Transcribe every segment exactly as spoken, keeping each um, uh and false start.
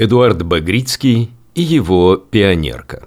Эдуард Багрицкий и его пионерка.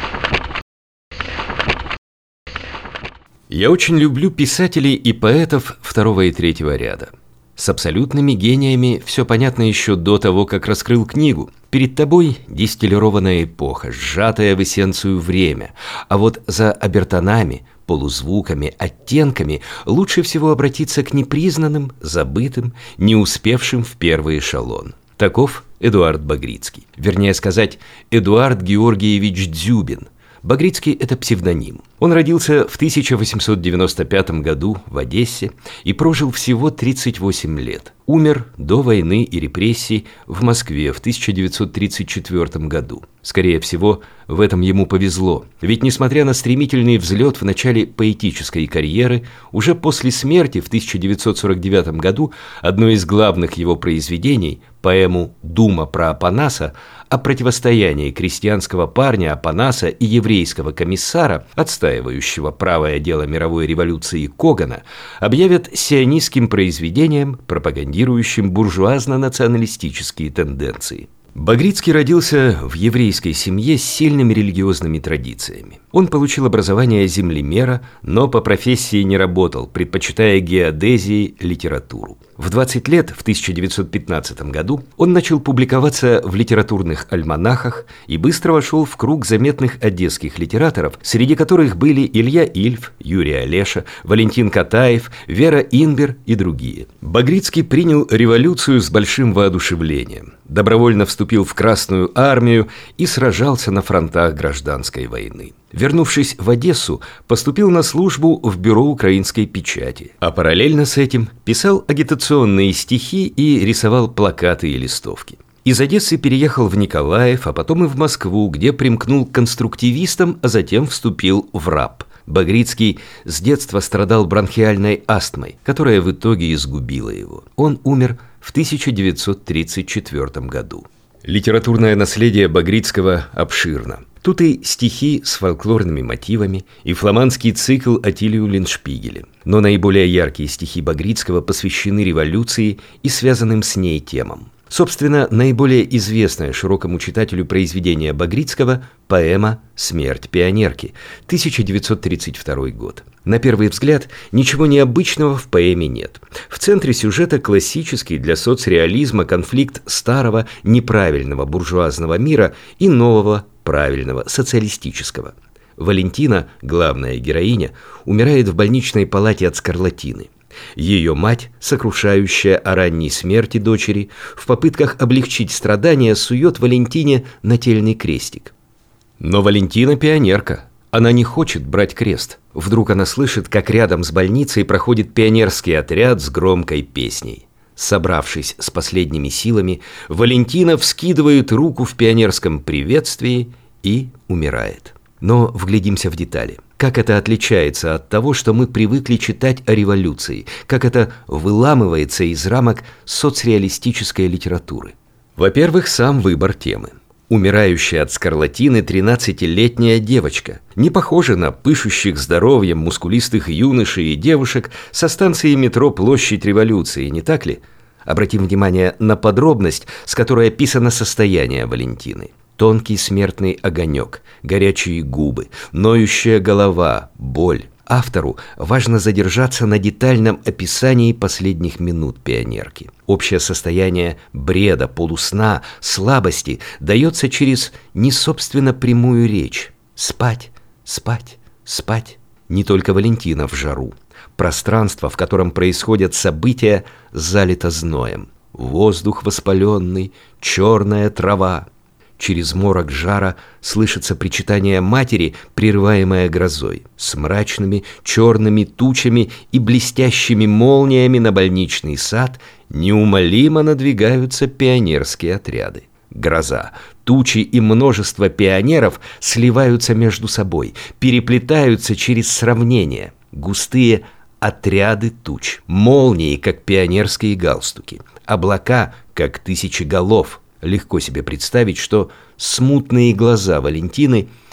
Я очень люблю писателей и поэтов второго и третьего ряда. С абсолютными гениями все понятно еще до того, как раскрыл книгу. Перед тобой дистиллированная эпоха, сжатая в эссенцию время. А вот за обертонами, полузвуками, оттенками лучше всего обратиться к непризнанным, забытым, не успевшим в первый эшелон. Таков Эдуард Багрицкий. Вернее сказать, Эдуард Георгиевич Дзюбин. Багрицкий – это псевдоним. Он родился в тысяча восемьсот девяносто пятом году в Одессе и прожил всего тридцать восемь лет. Умер до войны и репрессий в Москве в тысяча девятьсот тридцать четвёртом году. Скорее всего, в этом ему повезло. Ведь, несмотря на стремительный взлет в начале поэтической карьеры, уже после смерти в тысяча девятьсот сорок девятом году одно из главных его произведений, поэму «Дума про Апанаса», о противостоянии крестьянского парня Апанаса и еврейского комиссара, отстаивающего правое дело мировой революции Когана, объявят сионистским произведением, пропагандирующим буржуазно-националистические тенденции. Багрицкий родился в еврейской семье с сильными религиозными традициями. Он получил образование землемера, но по профессии не работал, предпочитая геодезии литературу. В двадцать лет, в тысяча девятьсот пятнадцатом году, он начал публиковаться в литературных альманахах и быстро вошел в круг заметных одесских литераторов, среди которых были Илья Ильф, Юрий Олеша, Валентин Катаев, Вера Инбер и другие. Багрицкий принял революцию с большим воодушевлением, добровольно вступил в Красную армию и сражался на фронтах гражданской войны. Вернувшись в Одессу, поступил на службу в бюро украинской печати, а параллельно с этим писал агитационные стихи и рисовал плакаты и листовки. Из Одессы переехал в Николаев, а потом и в Москву, где примкнул к конструктивистам, а затем вступил в РАП. Багрицкий с детства страдал бронхиальной астмой, которая в итоге изгубила его. Он умер в тысяча девятьсот тридцать четвёртом году. Литературное наследие Багрицкого обширно. Тут и стихи с фольклорными мотивами, и фламандский цикл Атилию Линдшпигеля. Но наиболее яркие стихи Багрицкого посвящены революции и связанным с ней темам. Собственно, наиболее известное широкому читателю произведение Багрицкого – поэма «Смерть пионерки», тысяча девятьсот тридцать второй год. На первый взгляд, ничего необычного в поэме нет. В центре сюжета классический для соцреализма конфликт старого неправильного буржуазного мира и нового правильного социалистического. Валентина, главная героиня, умирает в больничной палате от скарлатины. Ее мать, сокрушающая о ранней смерти дочери, в попытках облегчить страдания сует Валентине нательный крестик. Но Валентина пионерка. Она не хочет брать крест. Вдруг она слышит, как рядом с больницей проходит пионерский отряд с громкой песней. Собравшись с последними силами, Валентина вскидывает руку в пионерском приветствии и умирает. Но вглядимся в детали. Как это отличается от того, что мы привыкли читать о революции, как это выламывается из рамок соцреалистической литературы. Во-первых, сам выбор темы. Умирающая от скарлатины тринадцатилетняя девочка не похожа на пышущих здоровьем мускулистых юношей и девушек со станции метро Площадь Революции, не так ли? Обратим внимание на подробность, с которой описано состояние Валентины. Тонкий смертный огонек, горячие губы, ноющая голова, боль. Автору важно задержаться на детальном описании последних минут пионерки. Общее состояние бреда, полусна, слабости дается через не собственно прямую речь. Спать, спать, спать. Не только Валентина в жару. Пространство, в котором происходят события, залито зноем. Воздух воспаленный, черная трава. Через морок жара слышится причитание матери, прерываемое грозой. С мрачными черными тучами и блестящими молниями на больничный сад неумолимо надвигаются пионерские отряды. Гроза, тучи и множество пионеров сливаются между собой, переплетаются через сравнение. Густые отряды туч, молнии, как пионерские галстуки, облака, как тысячи голов. Легко себе представить, что смутные глаза Валентины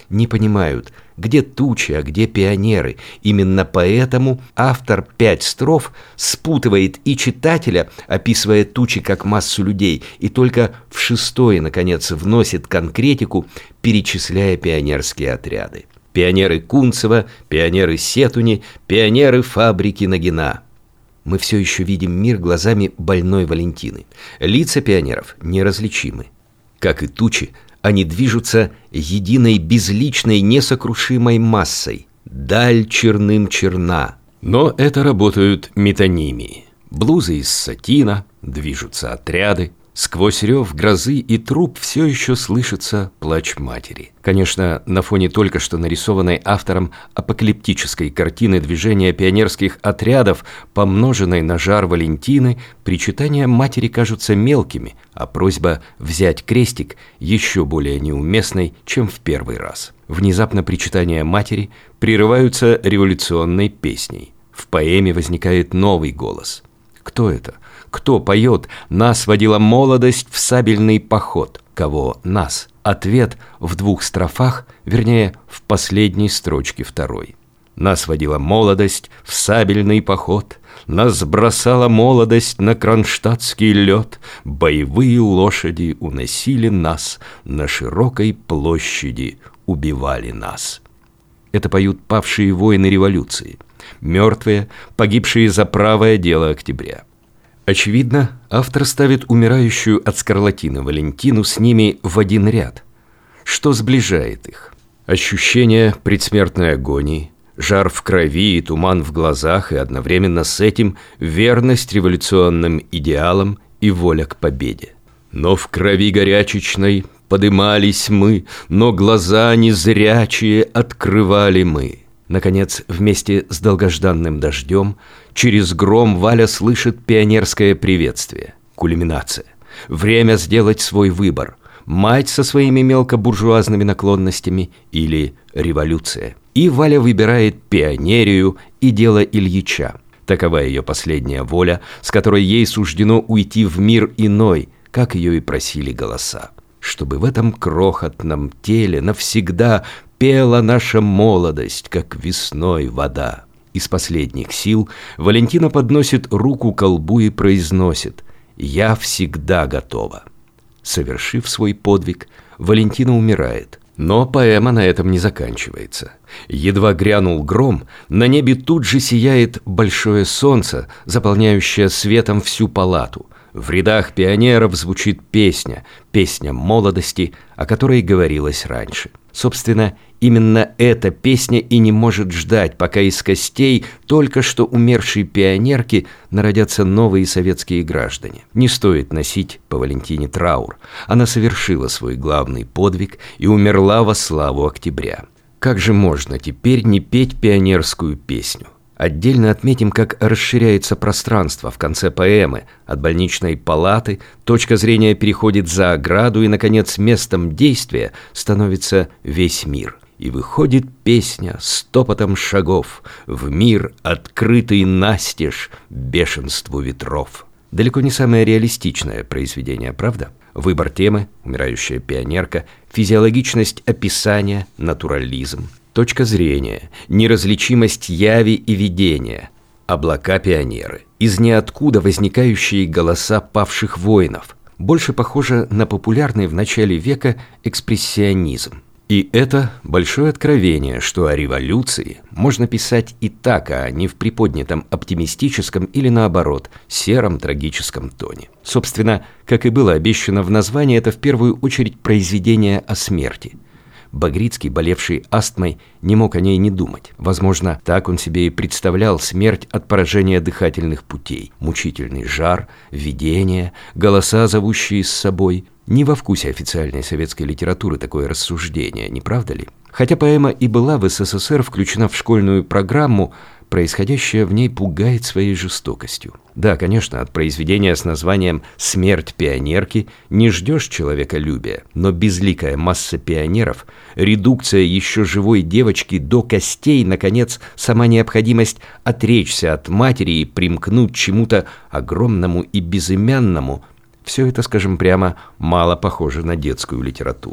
не понимают, где тучи, а где пионеры. Именно поэтому автор «Пять строф» спутывает и читателя, описывая тучи как массу людей, и только в шестой, наконец, вносит конкретику, перечисляя пионерские отряды. Пионеры Кунцева, пионеры Сетуни, пионеры фабрики Нагина. Мы все еще видим мир глазами больной Валентины. Лица пионеров неразличимы. Как и тучи, они движутся единой безличной несокрушимой массой. Даль черным черна. Но это работают метонимии. Блузы из сатина, движутся отряды. Сквозь рев грозы и труп все еще слышится плач матери. Конечно, на фоне только что нарисованной автором апокалиптической картины движения пионерских отрядов, помноженной на жар Валентины, причитания матери кажутся мелкими, а просьба взять крестик еще более неуместной, чем в первый раз. Внезапно причитания матери прерываются революционной песней. В поэме возникает новый голос. Кто это? Кто поет «Нас водила молодость в сабельный поход»? Кого нас? Ответ в двух строфах, вернее, в последней строчке второй. Нас водила молодость в сабельный поход, нас бросала молодость на кронштадтский лед, боевые лошади уносили нас, на широкой площади убивали нас. Это поют павшие воины революции, мертвые, погибшие за правое дело октября. Очевидно, автор ставит умирающую от скарлатины Валентину с ними в один ряд. Что сближает их? Ощущение предсмертной агонии, жар в крови и туман в глазах, и одновременно с этим верность революционным идеалам и воля к победе. Но в крови горячечной подымались мы, но глаза незрячие открывали мы. Наконец, вместе с долгожданным дождем, через гром Валя слышит пионерское приветствие. Кульминация. Время сделать свой выбор. Мать со своими мелкобуржуазными наклонностями или революция. И Валя выбирает пионерию и дело Ильича. Такова ее последняя воля, с которой ей суждено уйти в мир иной, как ее и просили голоса. Чтобы в этом крохотном теле навсегда пела наша молодость, как весной вода. Из последних сил Валентина подносит руку к колбу и произносит: «Я всегда готова». Совершив свой подвиг, Валентина умирает. Но поэма на этом не заканчивается. Едва грянул гром, на небе тут же сияет большое солнце, заполняющее светом всю палату. В рядах пионеров звучит песня, песня молодости, о которой говорилось раньше. Собственно, именно эта песня и не может ждать, пока из костей только что умершей пионерки народятся новые советские граждане. Не стоит носить по Валентине траур. Она совершила свой главный подвиг и умерла во славу октября. Как же можно теперь не петь пионерскую песню? Отдельно отметим, как расширяется пространство в конце поэмы. От больничной палаты точка зрения переходит за ограду, и, наконец, местом действия становится весь мир. И выходит песня с топотом шагов в мир, открытый настежь бешенству ветров. Далеко не самое реалистичное произведение, правда? Выбор темы, умирающая пионерка, физиологичность описания, натурализм. Точка зрения, неразличимость яви и видения, облака-пионеры, из ниоткуда возникающие голоса павших воинов, больше похоже на популярный в начале века экспрессионизм. И это большое откровение, что о революции можно писать и так, а не в приподнятом оптимистическом или, наоборот, сером трагическом тоне. Собственно, как и было обещано в названии, это в первую очередь произведение о смерти. Багрицкий, болевший астмой, не мог о ней не думать. Возможно, так он себе и представлял смерть от поражения дыхательных путей. Мучительный жар, видение, голоса, зовущие с собой. Не во вкусе официальной советской литературы такое рассуждение, не правда ли? Хотя поэма и была в СССР включена в школьную программу, происходящее в ней пугает своей жестокостью. Да, конечно, от произведения с названием «Смерть пионерки» не ждешь человеколюбия, но безликая масса пионеров, редукция еще живой девочки до костей, наконец, сама необходимость отречься от матери и примкнуть к чему-то огромному и безымянному — все это, скажем прямо, мало похоже на детскую литературу.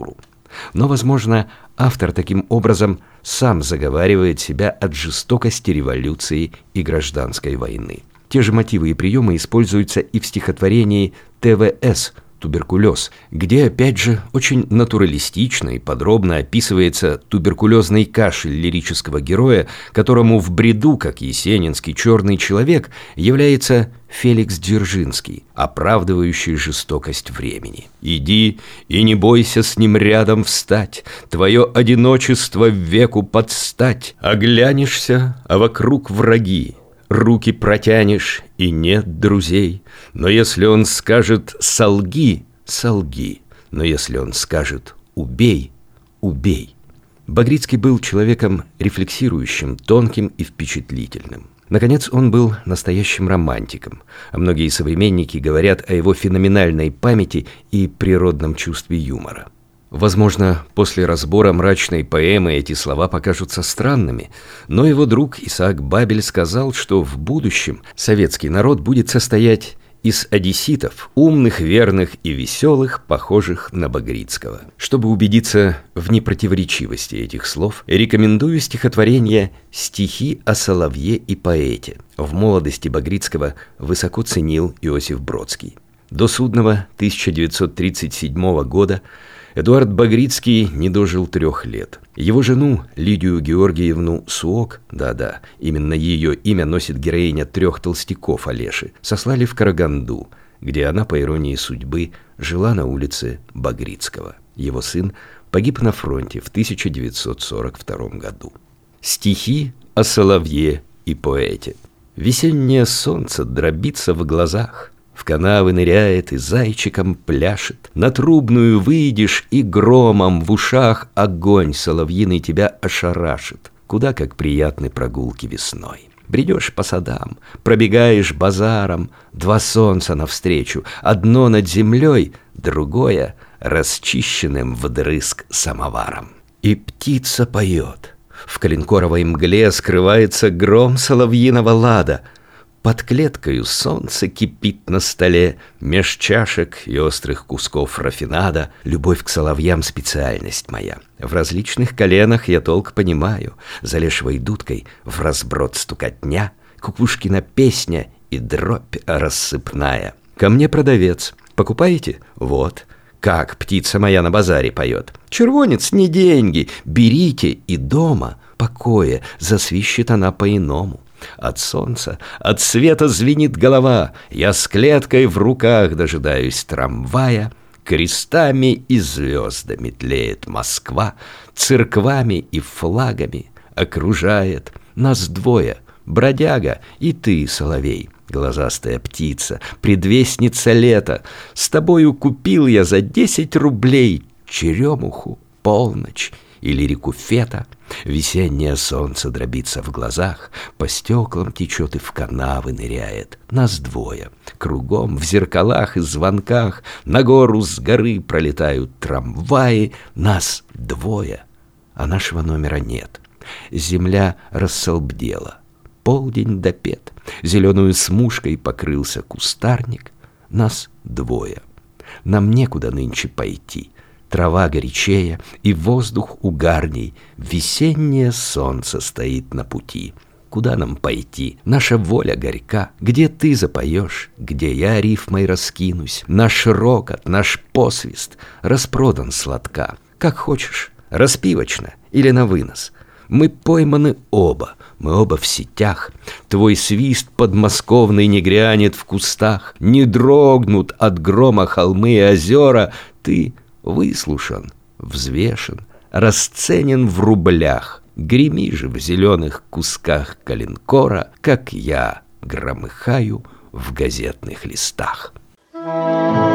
Но, возможно, автор таким образом сам заговаривает себя от жестокости революции и гражданской войны. Те же мотивы и приемы используются и в стихотворении «Тэ Вэ Эс» «Туберкулез», где, опять же, очень натуралистично и подробно описывается туберкулезный кашель лирического героя, которому в бреду, как есенинский черный человек, является Феликс Дзержинский, оправдывающий жестокость времени. «Иди и не бойся с ним рядом встать, твое одиночество веку подстать, оглянешься, а вокруг враги. Руки протянешь, и нет друзей. Но если он скажет «солги», солги. Но если он скажет «убей», убей». Багрицкий был человеком рефлексирующим, тонким и впечатлительным. Наконец, он был настоящим романтиком, а многие современники говорят о его феноменальной памяти и природном чувстве юмора. Возможно, после разбора мрачной поэмы эти слова покажутся странными, но его друг Исаак Бабель сказал, что в будущем советский народ будет состоять из одесситов, умных, верных и веселых, похожих на Багрицкого. Чтобы убедиться в непротиворечивости этих слов, рекомендую стихотворение «Стихи о соловье и поэте». В молодости Багрицкого высоко ценил Иосиф Бродский. До судного тысяча девятьсот тридцать седьмого года Эдуард Багрицкий не дожил трех лет. Его жену, Лидию Георгиевну Суок, да-да, именно ее имя носит героиня трех толстяков Олеши, сослали в Караганду, где она, по иронии судьбы, жила на улице Багрицкого. Его сын погиб на фронте в тысяча девятьсот сорок втором году. Стихи о соловье и поэте. Весеннее солнце дробится в глазах, в канавы ныряет и зайчиком пляшет. На трубную выйдешь, и громом в ушах огонь соловьиный тебя ошарашит. Куда как приятны прогулки весной. Бредешь по садам, пробегаешь базаром, два солнца навстречу, одно над землей, другое расчищенным вдрызг самоваром. И птица поет. В коленкоровой мгле скрывается гром соловьиного лада. Под клеткою солнце кипит на столе, меж чашек и острых кусков рафинада. Любовь к соловьям — специальность моя. В различных коленах я толк понимаю. За лешевой дудкой в разброд стукотня, кукушкина песня и дробь рассыпная. Ко мне продавец. Покупаете? Вот. Как птица моя на базаре поет. Червонец не деньги, берите, и дома покоя засвищет она по-иному. От солнца, от света звенит голова. Я с клеткой в руках дожидаюсь трамвая. Крестами и звездами тлеет Москва, церквами и флагами окружает. Нас двое, бродяга и ты, соловей, глазастая птица, предвестница лета. С тобою купил я за десять рублей черемуху, полночь и лирику фета. Весеннее солнце дробится в глазах, по стеклам течет и в канавы ныряет. Нас двое, кругом в зеркалах и звонках, на гору с горы пролетают трамваи. Нас двое, а нашего номера нет. Земля рассолбдела, полдень допет, зеленую смушкой покрылся кустарник. Нас двое, нам некуда нынче пойти. Трава горячее, и воздух угарней. Весеннее солнце стоит на пути. Куда нам пойти? Наша воля горька. Где ты запоешь, где я рифмой раскинусь. Наш рокот, наш посвист распродан сладка. Как хочешь, распивочно или на вынос. Мы пойманы оба, мы оба в сетях. Твой свист подмосковный не грянет в кустах. Не дрогнут от грома холмы и озера. Ты выслушан, взвешен, расценен в рублях. Греми же в зеленых кусках коленкора, как я громыхаю в газетных листах.